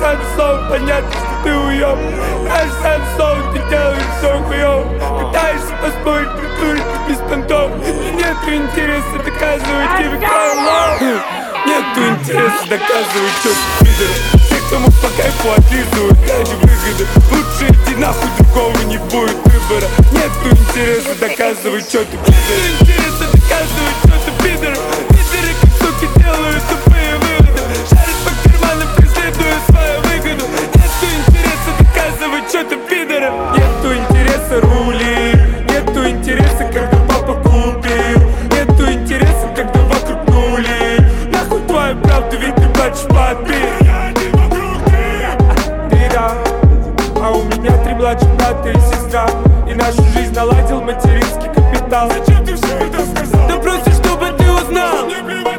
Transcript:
сам слово, понятно, что ты уёб. Знаешь сам слово, ты делаешь всё хуёво. Пытаешься поспорить, придурить без понтов. И нету интереса доказывать тебе кого. Нету интереса доказывать, что ты пидор. Все, кому по кайфу отлизывают ради выгоды. Лучше иди нахуй, другого не будет выбора. Нету интереса доказывать, что ты пидор. Нету интереса доказывать, что ты пидор. Пидоры как суки делают тупые выводы. Шарят по карманам, преследуя свою выгоду. Нету интереса доказывать, что ты пидор. Нету интереса рули. Нету интереса, когда папа купил. Нету интереса, когда вокруг нули. Нахуй твою правду, ведь ты плачешь под бит. Ты да, а у меня 3 младших брата и сестра. И нашу жизнь наладил материнский капитал. Зачем ты все это сказал? Да просто чтобы ты узнал.